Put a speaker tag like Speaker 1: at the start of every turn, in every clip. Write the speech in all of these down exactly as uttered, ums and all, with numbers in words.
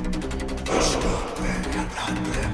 Speaker 1: Iska verjen handen.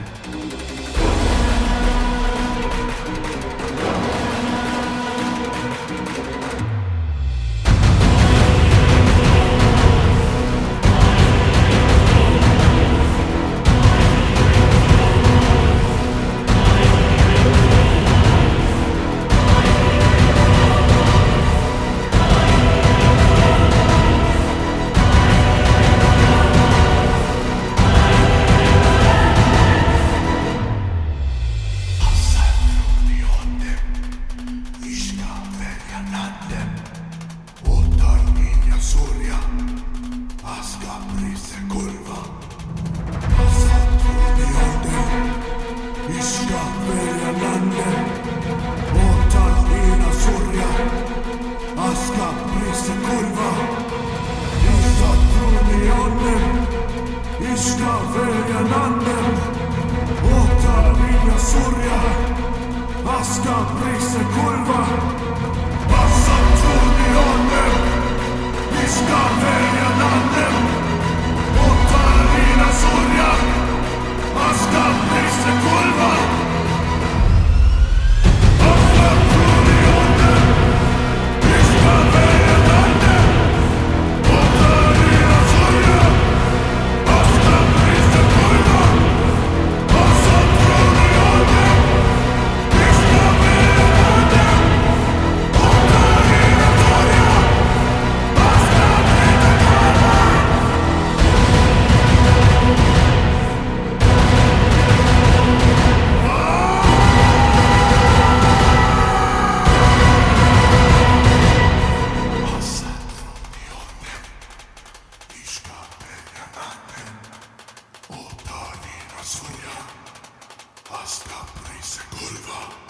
Speaker 1: Iska verjen handen. Åtal mina surja. Aska, brise, kurva. Passa tron i handen. Iska verjen handen. Åtal mina surja. Aska, brise, kurva. Passa tron i handen. Iska verjen handen. Åtal mina surja. Hasta prisa curva.